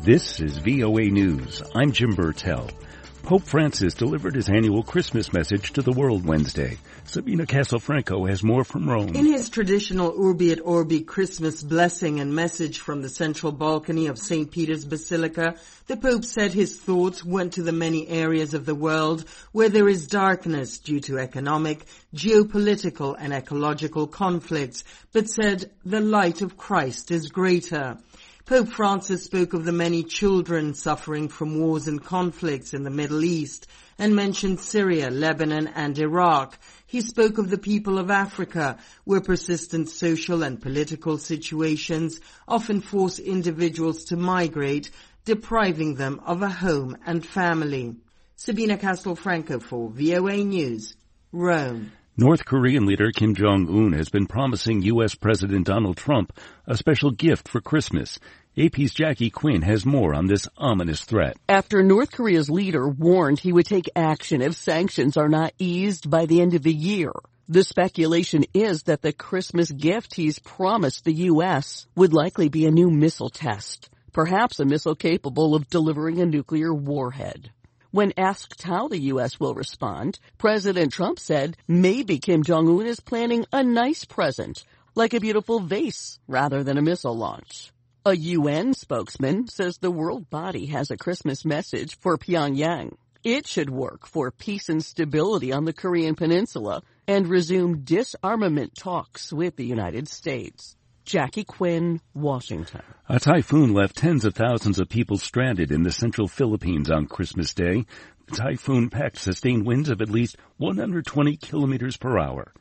This is VOA News. I'm Jim Burtell. Pope Francis delivered his annual Christmas message to the world Wednesday. Sabina Castelfranco has more from Rome. In his traditional Urbi et Orbi Christmas blessing and message from the central balcony of St. Peter's Basilica, the Pope said his thoughts went to the many areas of the world where there is darkness due to economic, geopolitical and ecological conflicts, but said the light of Christ is greater. Pope Francis spoke of the many children suffering from wars and conflicts in the Middle East and mentioned Syria, Lebanon and Iraq. He spoke of the people of Africa, where persistent social and political situations often force individuals to migrate, depriving them of a home and family. Sabina Castelfranco for VOA News, Rome. North Korean leader Kim Jong-un has been promising U.S. President Donald Trump a special gift for Christmas. AP's Jackie Quinn has more on this ominous threat. After North Korea's leader warned he would take action if sanctions are not eased by the end of the year, the speculation is that the Christmas gift he's promised the U.S. would likely be a new missile test, perhaps a missile capable of delivering a nuclear warhead. When asked how the U.S. will respond, President Trump said maybe Kim Jong-un is planning a nice present, like a beautiful vase, rather than a missile launch. A UN spokesman says the world body has a Christmas message for Pyongyang. It should work for peace and stability on the Korean peninsula and resume disarmament talks with the United States. Jackie Quinn, Washington. A typhoon left tens of thousands of people stranded in the central Philippines on Christmas Day. The typhoon packed sustained winds of at least 120 kilometers per hour.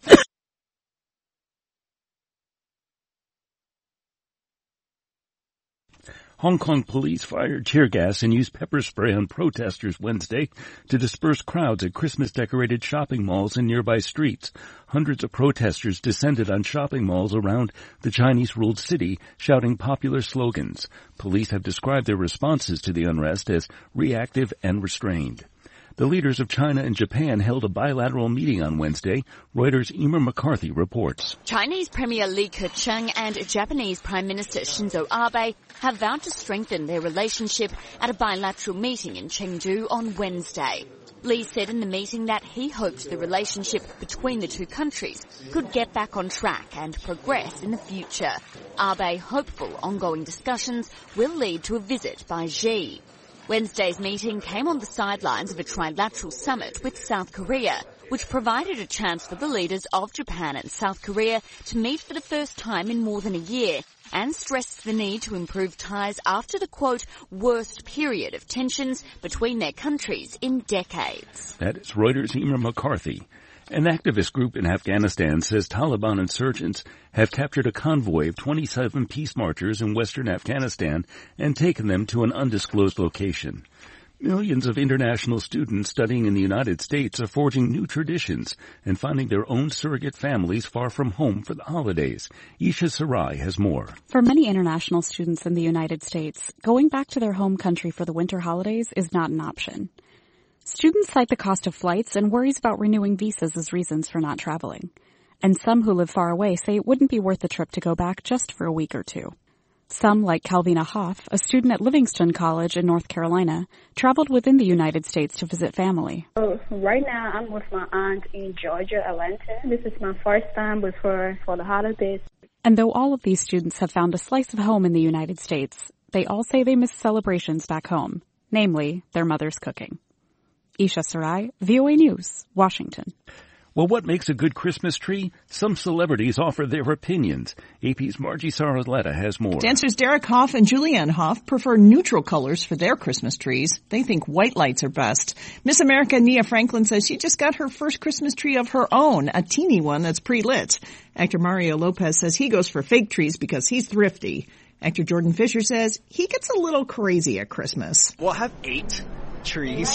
Hong Kong police fired tear gas and used pepper spray on protesters Wednesday to disperse crowds at Christmas-decorated shopping malls in nearby streets. Hundreds of protesters descended on shopping malls around the Chinese-ruled city, shouting popular slogans. Police have described their responses to the unrest as reactive and restrained. The leaders of China and Japan held a bilateral meeting on Wednesday. Reuters' Emer McCarthy reports. Chinese Premier Li Keqiang and Japanese Prime Minister Shinzo Abe have vowed to strengthen their relationship at a bilateral meeting in Chengdu on Wednesday. Li said in the meeting that he hoped the relationship between the two countries could get back on track and progress in the future. Abe hopeful ongoing discussions will lead to a visit by Xi. Wednesday's meeting came on the sidelines of a trilateral summit with South Korea, which provided a chance for the leaders of Japan and South Korea to meet for the first time in more than a year, and stressed the need to improve ties after the, quote, worst period of tensions between their countries in decades. That is Reuters' Emer McCarthy. An activist group in Afghanistan says Taliban insurgents have captured a convoy of 27 peace marchers in western Afghanistan and taken them to an undisclosed location. Millions of international students studying in the United States are forging new traditions and finding their own surrogate families far from home for the holidays. Isha Sarai has more. For many international students in the United States, going back to their home country for the winter holidays is not an option. Students cite the cost of flights and worries about renewing visas as reasons for not traveling. And some who live far away say it wouldn't be worth the trip to go back just for a week or two. Some, like Calvina Hoff, a student at Livingston College in North Carolina, traveled within the United States to visit family. Right now, I'm with my aunt in Georgia, Atlanta. This is my first time with her for the holidays. And though all of these students have found a slice of home in the United States, they all say they miss celebrations back home, namely their mother's cooking. Isha Sarai, VOA News, Washington. Well, what makes a good Christmas tree? Some celebrities offer their opinions. AP's Margie Saraletta has more. Dancers Derek Hoff and Julianne Hough prefer neutral colors for their Christmas trees. They think white lights are best. Miss America Nia Franklin says she just got her first Christmas tree of her own, a teeny one that's pre-lit. Actor Mario Lopez says he goes for fake trees because he's thrifty. Actor Jordan Fisher says he gets a little crazy at Christmas. We'll have 8 trees.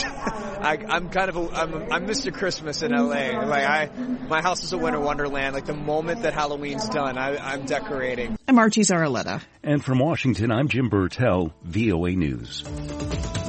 I'm Mr. Christmas in LA. My house is a winter wonderland. Like the moment that Halloween's done, I'm decorating. I'm Archie Zaraletta. And from Washington, I'm Jim Burtell, VOA News.